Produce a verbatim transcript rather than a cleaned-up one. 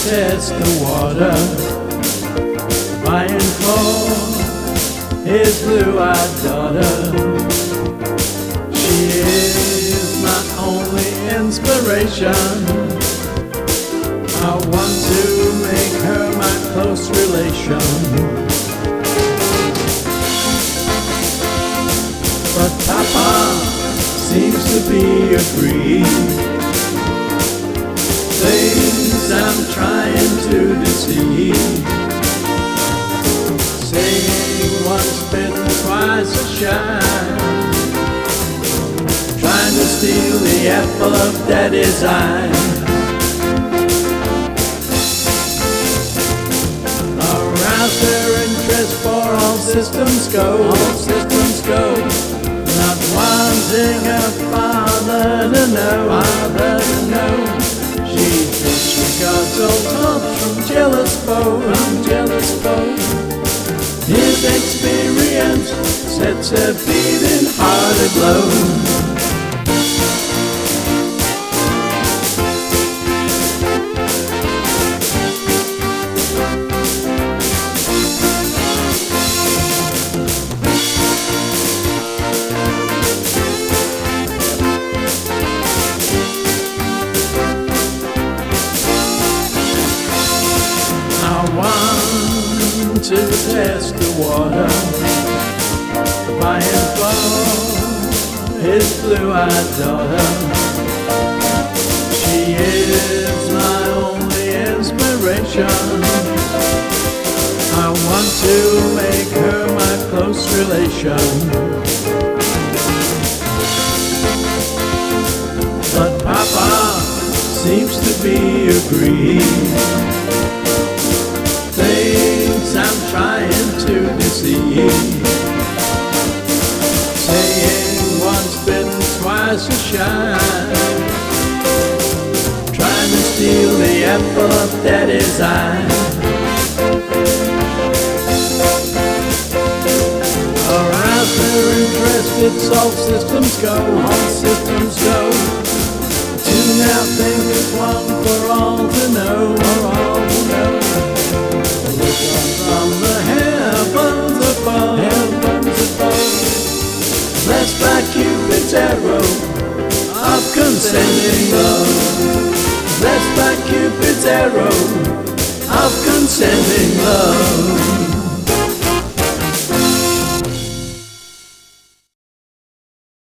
test the water, vying for his blue-eyed daughter. She is my only inspiration. I want to make her my close relation. But Papa seems to be agreed. Things I'm trying to deceive, saying once bitten, twice shy, trying to steal the apple of Daddy's eye. Arouse their interest for all systems go, all systems go. Not wanting her father to know, father to know. She disregards all taunts from jealous foe, from jealous foe. His experience sets her beating heart aglow. I want to test the water, vying for his blue-eyed daughter. She is my only inspiration. I want to make her my close relation. But Papa seems to be agreed. Things I'm trying to deceive, saying once bitten, twice shy, trying to steal the apple of Daddy's eye. Arouse their interest, it's all systems go, all systems go. Two now think it's one for all to know, for all to know. From the heavens above, heavens above, blessed by Cupid's arrow of consenting love. Blessed by Cupid's arrow of consenting